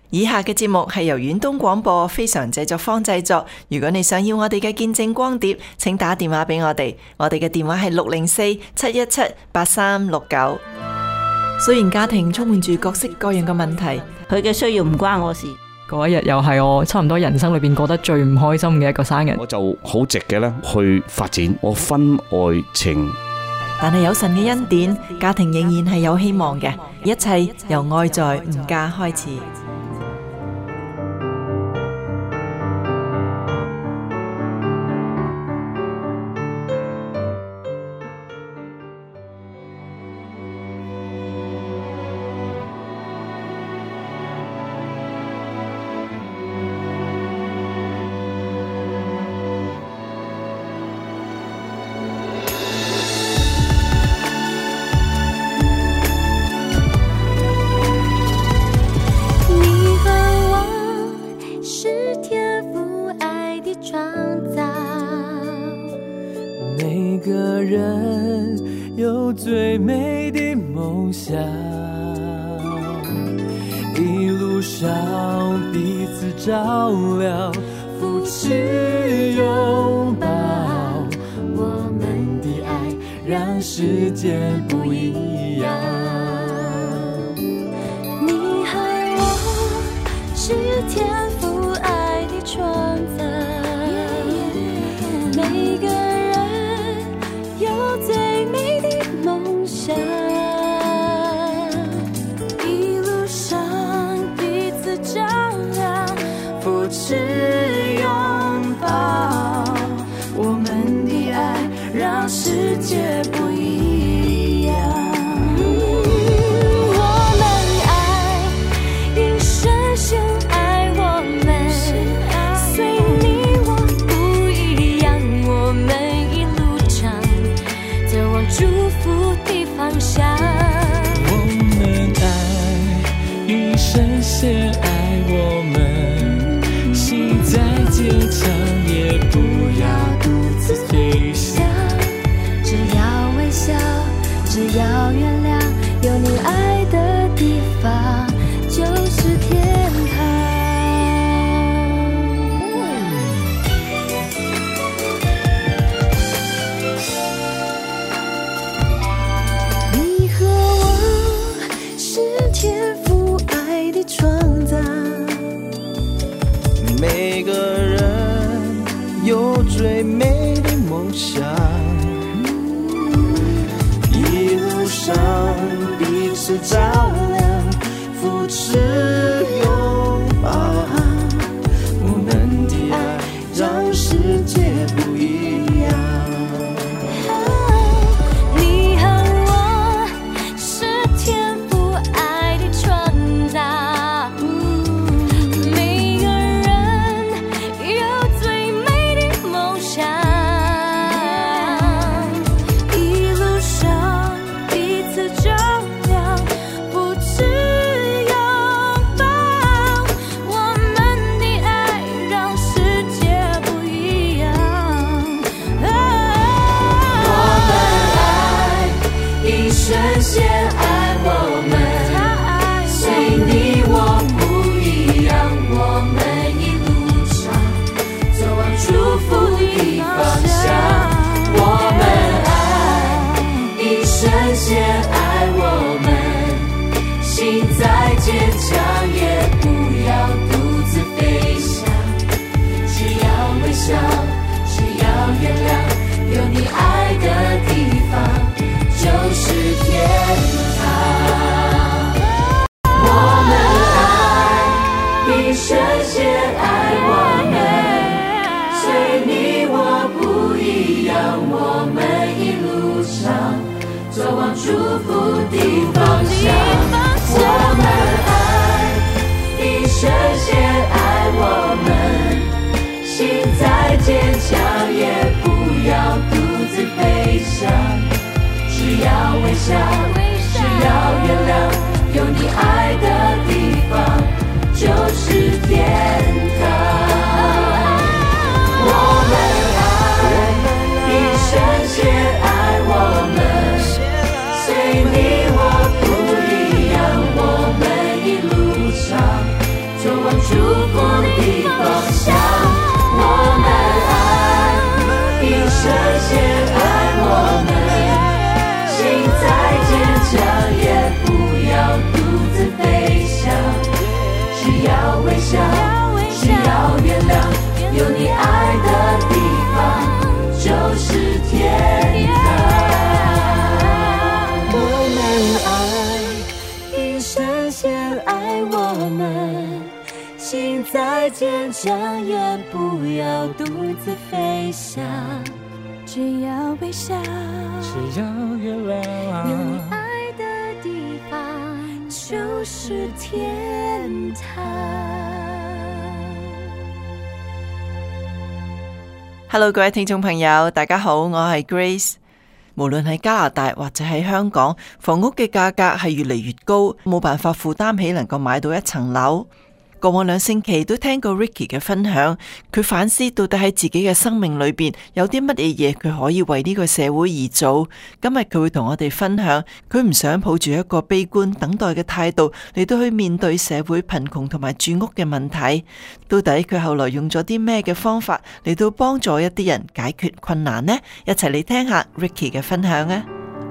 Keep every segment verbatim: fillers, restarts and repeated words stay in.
以下嘅節目係由遠東廣播非常製作坊製作。如果你想要我哋嘅見證光碟，請打電話俾我哋，我哋嘅電話係六零四七一七八三六九。雖然家庭充滿住各式各樣嘅問題， 佢嘅需要唔關我事。 嗰一日又係我差唔多人生裏邊過得最唔開心嘅一個生日， 我就好直嘅咧去發展我婚外情。 但係有神嘅恩典，家庭仍然係有希望嘅，一切由愛在吾家開始。 一路上彼此照料，扶持拥抱，我们的爱让世界不一样。 你和我是天父爱的创造，每个人有最美的梦想， 扶持拥抱，我们的爱让世界不一样。 我们爱，因深深爱我们，随你我不一样，我们一路上走往祝福的方向。 我们爱，因深深爱我们，心再坚强也不要独自飞翔， 只要微笑，只要原谅，有你爱的地方就是天堂。你和我是天父爱的创造， 每个人有最美的梦想，一路上彼此照亮，扶持拥抱，我们的爱让世界不一样。 你和我是天父爱的创造，每个人有最美的梦想，一路上彼此照亮，扶持拥抱，我们的爱让世界不一样。 我们爱，因深深爱我们，随你我不一样，我们一路上走往祝福的方向。我们爱，因深深爱我们，心再坚强也不要独自飞翔，只要微笑，只要原谅，有你爱的地方就是天堂。我们爱，因深深爱我们，随你我不一样，我们一路上走往祝福的方向。我们爱，因深深爱我们，心再坚强也不要独自飞翔，只要微笑，只要原谅，有你爱的地方就是天堂。我们爱，因深深爱我们，随你我不一地方向我们爱，因神先爱我们，心再坚强也不要独自飞翔，只要微笑，只要原谅，有你爱的地方就是天堂。我们爱，因神先爱我们，心再坚强也不要独自飞翔，只要微笑， 只要原谅， 有你爱的地方就是天堂。 Hello， 各位聽眾朋友，大家好，我係 Grace。無論係加拿大或者喺香港，房屋嘅價格係越嚟越高，冇辦法負擔起能夠買到一層樓。過往兩星期都聽過 Ricky 嘅分享，佢反思到底喺自己嘅生命裏邊有啲乜嘢嘢佢可以為呢個社會而做。今日佢會同我哋分享，佢唔想抱住一個悲觀等待嘅態度嚟到去面對社會貧窮同埋住屋嘅問題。到底佢後來用咗啲咩嘅方法嚟到幫助一啲人解決困難呢？一齊嚟聽下 Ricky 嘅分享啊！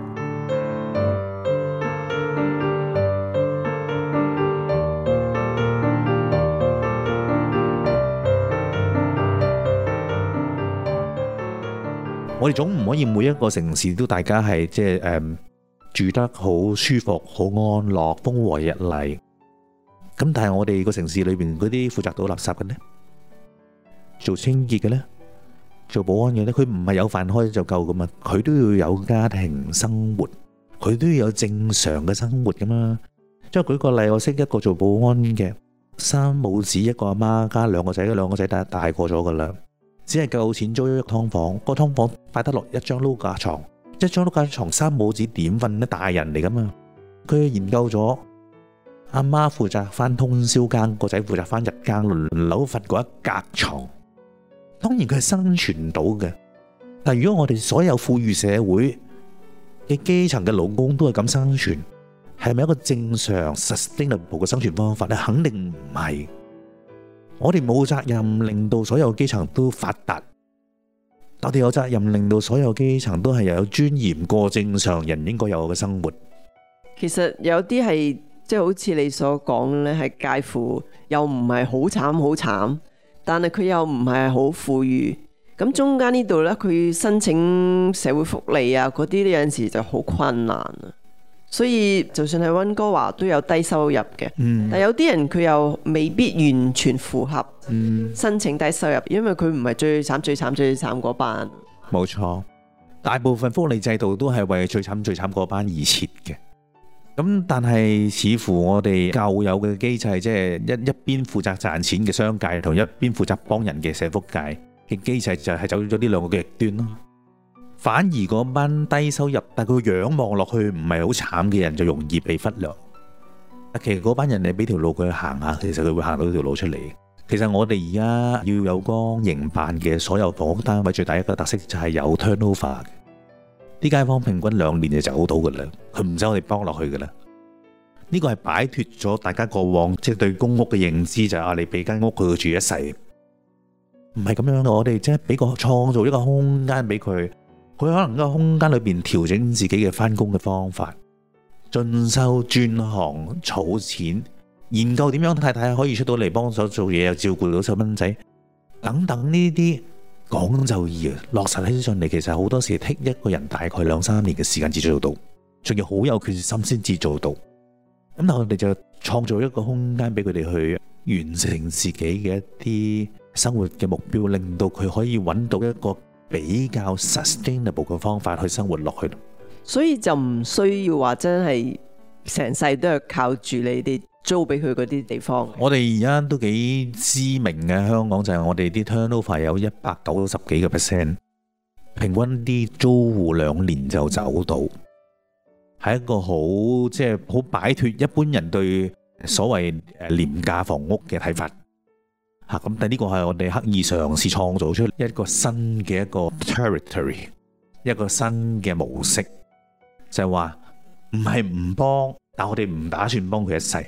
我哋總唔可以每一個城市都大家係即係誒住得好舒服、好安樂、風和日麗。咁但係我哋個城市裏邊嗰啲負責倒垃圾嘅呢，做清潔嘅呢，做保安嘅呢，佢唔係有飯開就夠噶嘛，佢都要有家庭生活，佢都要有正常嘅生活噶嘛。即係舉個例，我識一個做保安嘅，三母子，一個阿媽加兩個仔，兩個仔大大個咗噶啦。只係夠錢租一個劏房，個劏房擺得落一張碌架床，一張碌架床三母子點瞓呢？大人嚟噶嘛？佢研究咗，阿媽負責翻通宵更，個仔負責翻日更，輪流瞓過一格床。當然佢係生存到嘅，但係如果我哋所有富裕社會嘅基層嘅勞工都係咁生存，係咪一個正常 sustainable 嘅生存方法咧？肯定唔係。我哋冇責任令到所有基層都發達，我哋有責任令到所有基層都係有尊嚴過正常人應該有嘅生活。 其實有啲係即係好似你所講咧，係介乎又唔係好慘好慘，但係佢又唔係好富裕。咁中間呢度咧，佢申請社會福利啊嗰啲，有陣時就好困難啊。所以就算係溫哥華都有低收入嘅，嗯、但有啲人佢又未必完全符合申請低收入，因為佢唔係最慘最慘最慘嗰班。 冇錯，大部分福利制度都係為最慘最慘嗰班而設嘅。咁但係似乎我哋舊有嘅機制，即係一一邊負責賺錢嘅商界同一邊負責幫人嘅社福界嘅機制，就係走咗呢兩個極端咯。反而嗰班低收入，但佢仰望落去唔係好慘嘅人，就容易被忽略。其實嗰班人你俾條路佢行下，其實佢會行到條路出嚟。其實我哋而家要有光營辦嘅所有房屋單位，最大一個特色就係有 turnover 嘅。啲街坊平均兩年就走到噶啦，佢唔使我哋幫落去噶啦。呢個係擺脫咗大家過往即係對公屋嘅認知，就係啊你俾間屋佢住一世，唔係咁樣咯。我哋即係俾個創造一個空間俾佢。佢可能喺個空間裏邊調整自己嘅翻工嘅方法，進修轉行儲錢，研究點樣太太可以出到嚟幫手做嘢，又照顧到細蚊仔等等。呢啲講就易啊，落實起上嚟其實好多時剔一個人大概兩三年嘅時間至做到，仲要好有決心先至做到。咁但係我哋就創造一個空間俾佢哋去完成自己嘅一啲生活嘅目標，令到佢可以揾到一個比較 sustainable 嘅方法去生活落去， 所以就唔需要話真係成世都係靠住你哋租俾佢嗰啲地方。 我哋而家都幾知名嘅，香港就係我哋啲 turnover 有一百九十幾個 percent， 平均啲租戶兩年就走到，係一個好即係好擺脫一般人對所謂誒廉價房屋嘅睇法。嚇咁，但呢個係我哋刻意嘗試創造出一個新嘅一個 territory， 一個新嘅模式，就係話唔係唔幫，但我哋唔打算幫佢一世。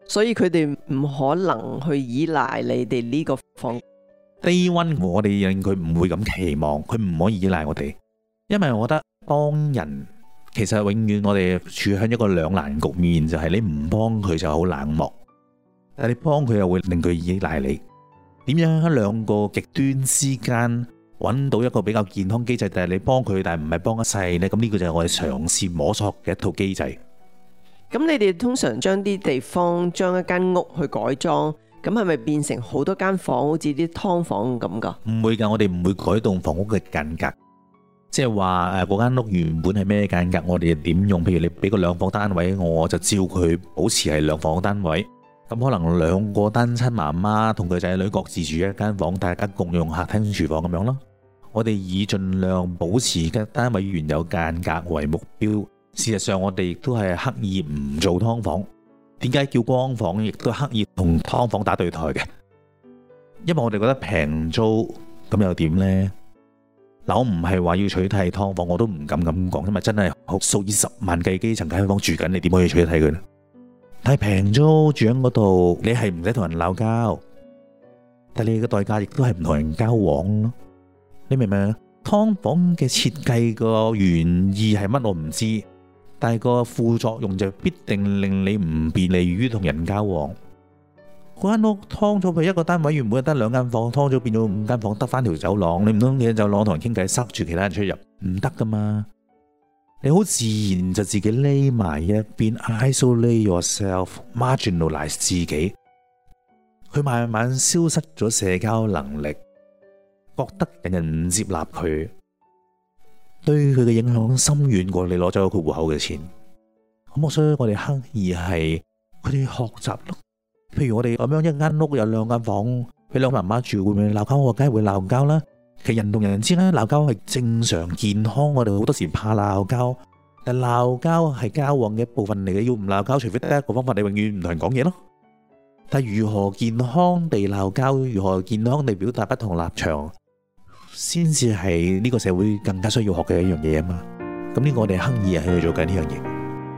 所以佢哋唔可能去依賴你哋呢個房。 Day one 我哋令佢唔會咁期望，佢唔可以依賴我哋，因為我覺得幫人其實永遠我哋處喺一個兩難局面，就係你唔幫佢就好冷漠，但係你幫佢又會令佢依賴你。點樣喺兩個極端之間揾到一個比較健康機制，但係你幫佢，但係唔係幫一世呢？咁呢個就係我哋嘗試摸索嘅一套機制。 咁你哋通常將啲地方將一間屋去改裝，咁係咪變成好多間房，好似啲劏房咁噶？ 唔會㗎，我哋唔會改動房屋嘅間隔，即係話誒嗰間屋原本係咩間隔，我哋點用？譬如你俾個兩房單位，我就照佢保持係兩房單位。咁可能兩個單親媽媽同佢仔女各自住一間房，大家共用客廳、廚房咁樣咯。我哋以盡量保持嘅單位原有間隔為目標。事實上，我哋亦都係刻意唔做劏房。點解叫光房？亦都刻意同劏房打對台嘅，因為我哋覺得平租咁又點呢？嗱，我唔係話要取締劏房，我都唔敢咁講，因為真係好數以十萬計基層街坊住緊，你點可以取締佢呢？但係平租住喺嗰度，你係唔使同人鬧交，但係你嘅代價亦都係唔同人交往咯。你明唔明啊？劏房嘅設計個原意係乜我唔知，但係個副作用就必定令你唔便利於同人交往。嗰間屋劏咗，佢一個單位原本得兩間房，劏咗變咗五間房，得翻條走廊，你唔通你喺走廊同人傾偈，塞住其他人出入，唔得噶嘛？你好自然就自己匿埋一邊 ，isolate yourself，marginalize 自己，佢慢慢消失咗社交能力，覺得人人唔接納佢，對佢嘅影響深遠過你攞走佢戶口嘅錢。咁我所以我哋刻意係佢哋學習咯。譬如我哋咁樣一間屋有兩間房，俾兩個媽媽住，會唔會鬧交？我梗係會鬧交啦。其實人同人之間鬧交係正常健康，我哋好多時怕鬧交，但鬧交係交往嘅一部分嚟嘅。要唔鬧交，除非得一個方法，你永遠唔同人講嘢咯。但係如何健康地鬧交，如何健康地表達不同立場，先至係呢個社會更加需要學嘅一樣嘢啊嘛。咁呢個我哋刻意係去做緊呢樣嘢。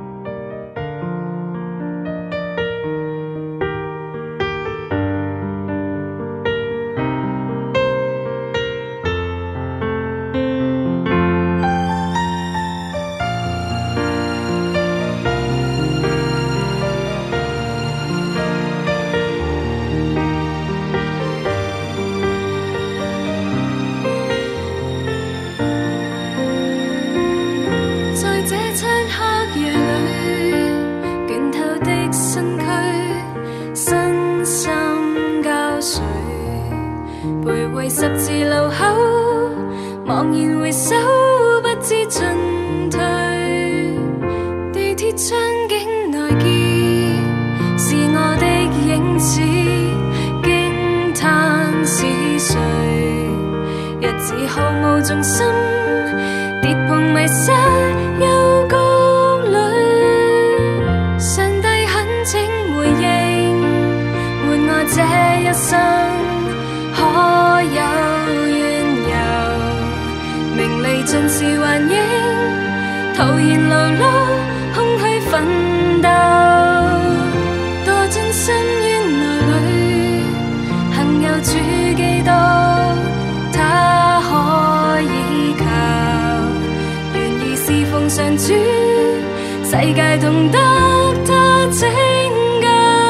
世界懂得他拯救。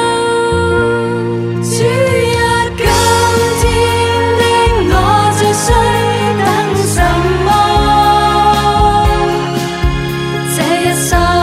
主啊，今天的我最需等什麼？這一生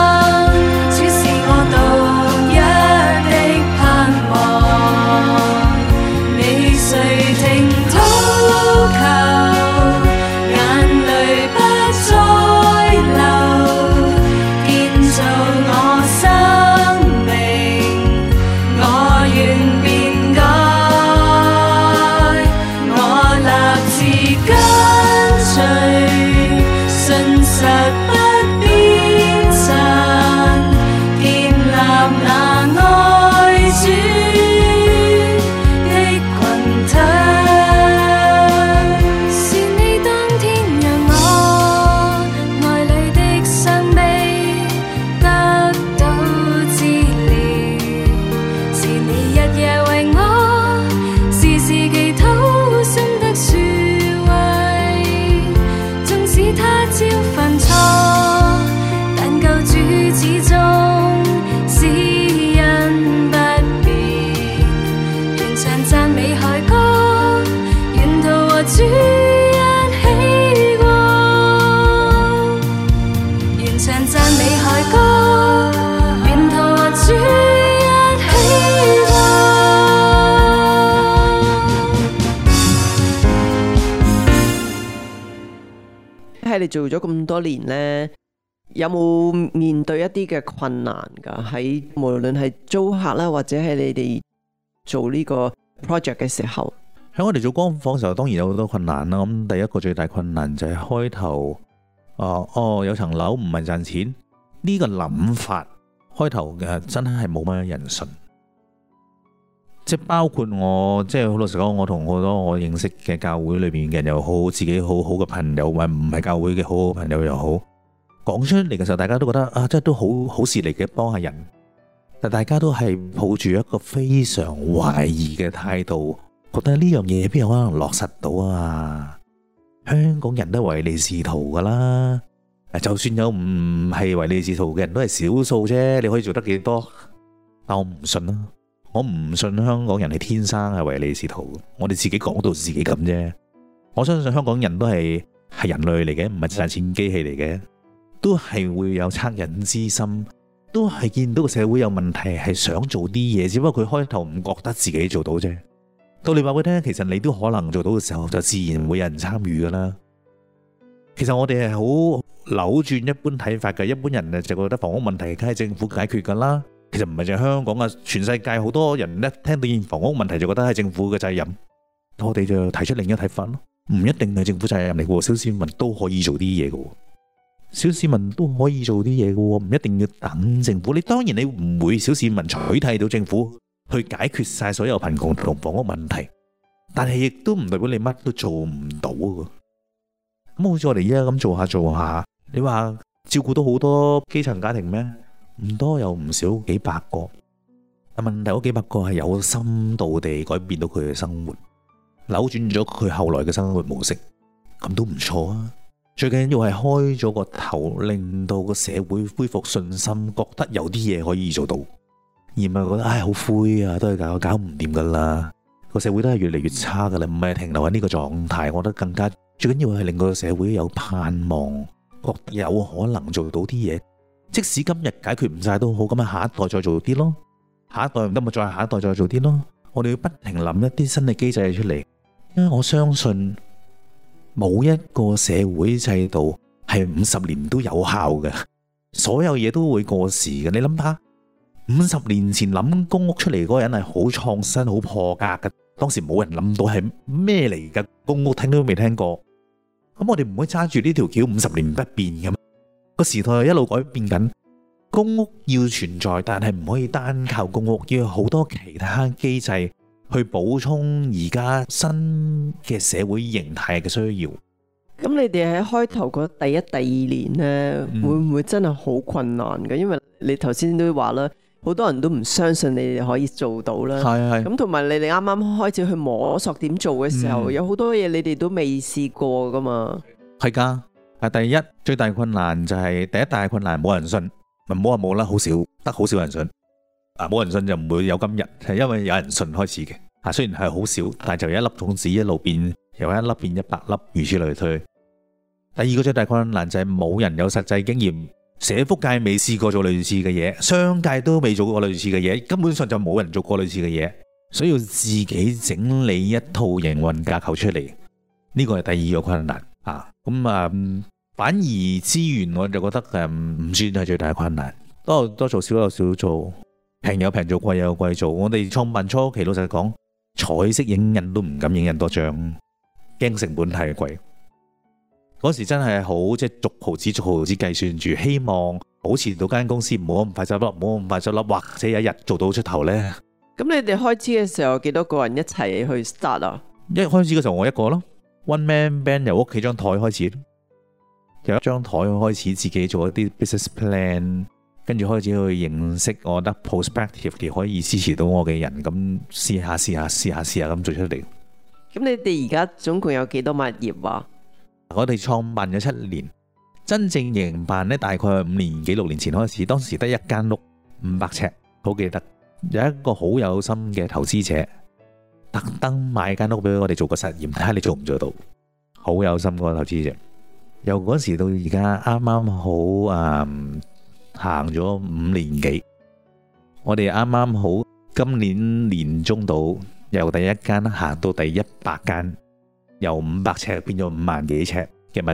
你做咗咁多年呢，有冇面對一啲嘅困難㗎？喺無論係租客啦，或者係你哋做呢個 project 嘅時候， 喺我哋做光房嘅時候，當然有好多困難啦。咁第一個最大困難就係開頭，哦哦有層樓唔係賺錢呢個諗法，開頭嘅真係冇乜人信。即係包括我，即係好老實講，我同好多我認識嘅教會裏邊嘅人又好，自己好好嘅朋友，或唔係教會嘅好好朋友又好，講出嚟嘅時候，大家都覺得啊，即係都好好事嚟嘅，幫下人。但大家都係抱住一個非常懷疑嘅態度，覺得呢樣嘢邊有可能落實到啊？香港人都係唯利是圖噶啦，就算有唔係唯利是圖嘅人都係少數啫，你可以做得幾多？但我唔信啦。我唔信香港人係天生係唯利是圖，我哋自己講到自己咁啫。我相信香港人都係係人類嚟嘅，唔係賺錢機器嚟嘅，都係會有惻隱之心，都係見到個社會有問題，係想做啲嘢，只不過佢開頭唔覺得自己做到啫。到你話佢聽，其實你都可能做到嘅時候，就自然會有人參與噶啦。其實我哋係好扭轉一般睇法嘅，一般人就覺得房屋問題梗係政府解決噶啦。其實唔係淨係香港啊，全世界好多人咧聽到件房屋問題就覺得係政府嘅責任，我哋就提出另一睇法咯。唔一定係政府責任嚟嘅，小市民都可以做啲嘢嘅，小市民都可以做啲嘢嘅，唔一定要等政府。你當然你唔會小市民取替到政府去解決晒所有貧窮同房屋問題，但係亦都唔代表你乜都做唔到嘅。咁好似我哋而家咁做下做下，你話照顧到好多基層家庭咩？唔多又唔少，幾百個。但問題嗰幾百個係有深度地改變到佢嘅生活，扭轉咗佢後來嘅生活模式，咁都唔錯啊！最緊要係開咗個頭，令到個社會恢復信心，覺得有啲嘢可以做到，而唔係覺得唉好灰啊，都係搞搞唔掂噶啦。個社會都係越嚟越差噶啦，唔係停留喺呢個狀態。我覺得更加最緊要係令個社會有盼望，覺得有可能做到啲嘢。即使今日解決唔晒都好，咁啊下一代再做啲咯，下一代唔得咪再下一代再做啲咯。我哋要不停諗一啲新嘅機制出嚟，因為我相信冇一個社會制度係五十年都有效嘅，所有嘢都會過時嘅。你諗下，五十年前諗公屋出嚟嗰個人係好創新、好破格嘅，當時冇人諗到係咩嚟嘅公屋，聽都未聽過。咁我哋唔會揸住呢條橋五十年不變嘅。個時代一路改變緊，公屋要存在，但係唔可以單靠公屋，要有好多其他機制去補充而家新嘅社會形態嘅需要。 咁你哋喺開頭嗰第一、第二年呢， 嗯、 會唔會真係好困難嘅？因為你頭先都話啦，好多人都唔相信你哋可以做到啦。 係係。 咁同埋你哋啱啱開始去摸索點做嘅時候，嗯、有好多嘢你哋都未試過噶嘛。 係噶。啊！第一最大困難就係、是、第一大困難冇人信，唔好話冇啦，好少得好少人信。啊，冇人信就唔會有今日，係因為有人信開始嘅。啊，雖然係好少，但係就一粒種子一路變，由一粒變一百粒，如此類推。第二個最大困難就係冇人有實際經驗，社福界未試過做類似嘅嘢，商界都未做過類似嘅嘢，根本上就冇人做過類似嘅嘢，所以要自己整理一套營運架構出嚟，呢個係第二個困難。啊，咁啊，反而資源我就覺得誒唔算係最大嘅困難，多多做少有少做，平有平做，貴有貴做。我哋創辦初期老實講，彩色影印都唔敢影印多張，驚成本太貴。嗰時真係好即係逐毫子逐毫子計算住，希望保持到間公司唔好咁快執笠，唔好咁快執笠，或者有一日做到出頭呢。 咁你哋開始嘅時候幾多個人一齊去 start 啊？ 一開始嘅時候我一個咯。One man band 由屋企張台開始，由一張台開始自己做一啲 business plan，跟住開始去認識我覺得 prospectively 可以支持到我嘅人，咁試下試下試下試下咁做出嚟。 咁你哋而家總共有幾多物業啊？ 我哋創辦咗七年，真正營辦呢大概係五年幾六年前開始，當時得一間屋五百尺，好記得有一個好有心嘅投資者。特登買間屋俾我哋做個實驗，睇下你做唔做到。好有心個投資者，由嗰時到而家啱啱好誒行咗五年幾，我哋啱啱好今年年中到由第一間行到第一百間，由五百尺變咗五萬幾尺嘅物業，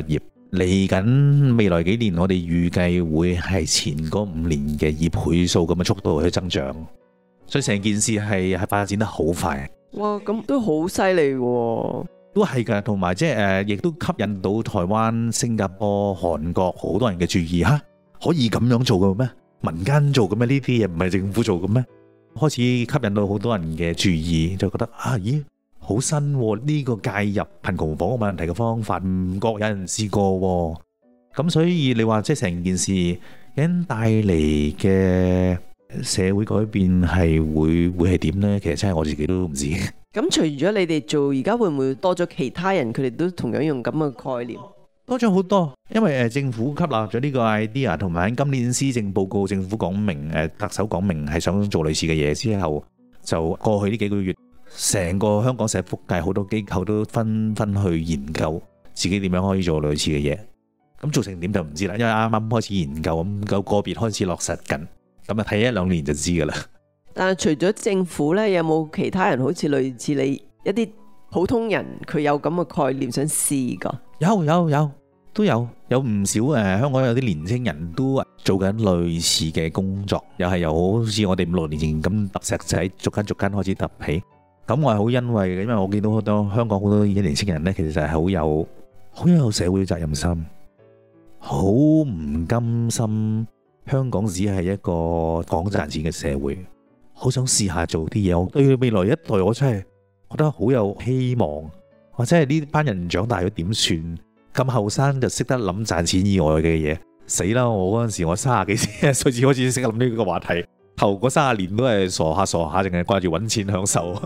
嚟緊未來幾年，我哋預計會係前嗰五年嘅以倍數咁嘅速度去增長，所以成件事係係發展得好快。 哇，咁都好犀利喎！ 都係㗎，同埋即係誒，亦都吸引到台灣、新加坡、韓國好多人嘅注意嚇，可以咁樣做嘅咩？民間做嘅咩？呢啲嘢唔係政府做嘅咩？開始吸引到好多人嘅注意，就覺得啊，咦，好新喎！呢個介入貧窮房屋問題嘅方法，唔覺有人試過喎。咁所以你話即係成件事已經帶嚟嘅社會改變係會會係點呢？其實真係我自己都唔知。 咁除咗你哋做，而家會唔會多咗其他人佢哋都同樣用咁嘅概念？ 多咗好多，因為誒政府吸納咗呢個 idea， 同埋喺今年施政報告政府講明誒特首講明係想做類似嘅嘢之後，就過去呢幾個月，成個香港社福界好多機構都紛紛去研究自己點樣可以做類似嘅嘢。咁做成點就唔知啦，因為啱啱開始研究，咁個個別開始落實緊，咁啊睇一兩年就知㗎啦。 但係除咗政府呢，有冇其他人好似類似你一啲普通人，佢有咁嘅概念想試㗎？ 有有有都有有唔少誒、呃，香港有啲年青人都做緊類似嘅工作，又係又好似我哋五六年前咁揼石仔，逐間逐間開始揼起。咁我係好欣慰嘅，因為我見到好多香港好多啲年青人呢，其實係好有好有社會責任心，好唔甘心香港只係一個講賺錢嘅社會。好想試下做啲嘢，我對未來一代我真係覺得好有希望。或者係呢班人長大咗點算？咁後生就識得諗賺錢以外嘅嘢，死啦！我嗰陣時我三十幾歲先開始識諗呢個話題，頭嗰三十年都係傻下傻下，淨係掛住揾錢享受。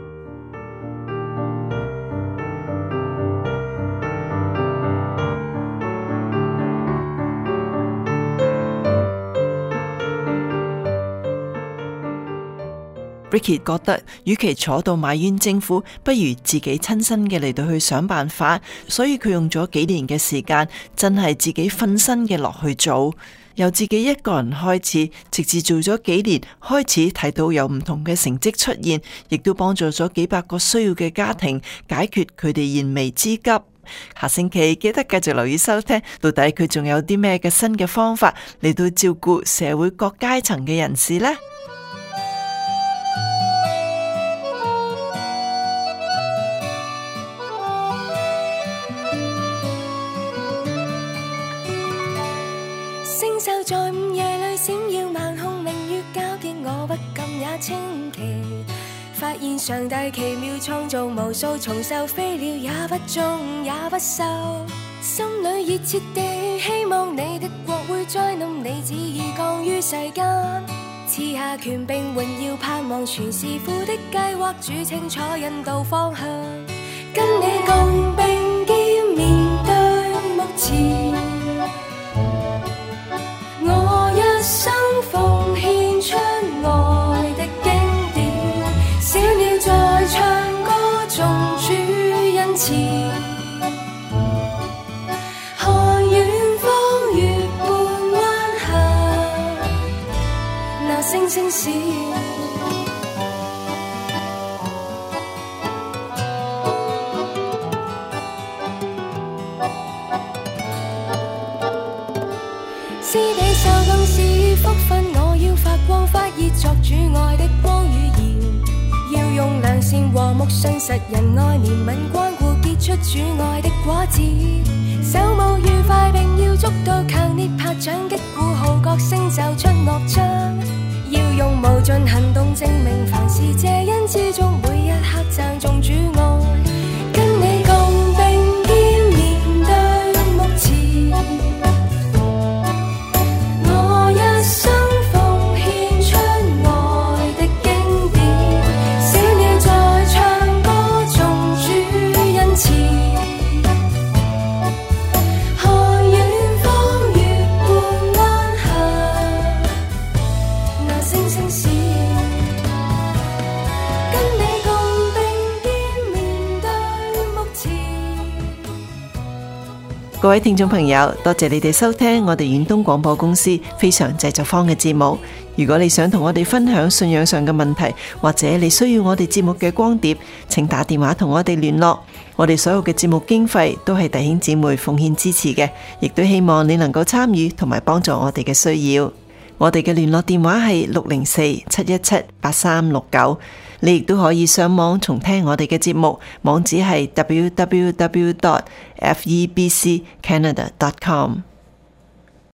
Ricky 覺得，與其坐到埋怨政府，不如自己親身嘅嚟到去想辦法，所以佢用咗幾年嘅時間，真係自己瞓身嘅落去做，由自己一個人開始，直至做咗幾年，開始睇到有唔同嘅成績出現，亦都幫助咗幾百個需要嘅家庭解決佢哋燃眉之急。下星期記得繼續留意收聽，到底佢仲有啲咩嘅新嘅方法嚟到照顧社會各階層嘅人士呢？ 星宿在午夜裏閃耀，萬空明月交結，我不禁也稱奇。發現上帝奇妙創造無數蟲獸飛鳥，也不種也不收，心裏熱切地希望你的國會再臨，你旨意降於世間，賜下權柄榮耀，盼望全是父的計劃，主清楚引導方向，跟你共並肩面對目前。我一生奉獻出愛的經典，小鳥在唱歌頌主恩慈，看遠方月半彎下，那星星閃。是地受更是福分，我要發光發熱作主愛的光與鹽，要用良善和睦信實仁愛憐憫關顧結出主愛的果子，手舞愉快並要捉到強烈拍掌擊鼓號角聲奏出樂章，要用無盡行動證明凡事謝恩之中每一刻讚頌主愛，跟你共並肩面對目前。一生奉獻出愛的經典，小鳥在唱歌頌主恩慈，看遠方月半彎下，那星星閃，跟你共各位聽眾朋友，多謝你哋收聽我哋遠東廣播公司非常製作坊嘅節目。如果你想同我哋分享信仰上嘅問題，或者你需要我哋節目嘅光碟，請打電話同我哋聯絡。我哋所有嘅節目經費都係弟兄姊妹奉獻支持嘅，亦都希望你能夠參與同埋幫助我哋嘅需要。我哋嘅聯絡電話係六零四七一七八三六九，你亦都可以上網重聽我哋嘅節目，網址係 w w w dot f e b c canada dot com。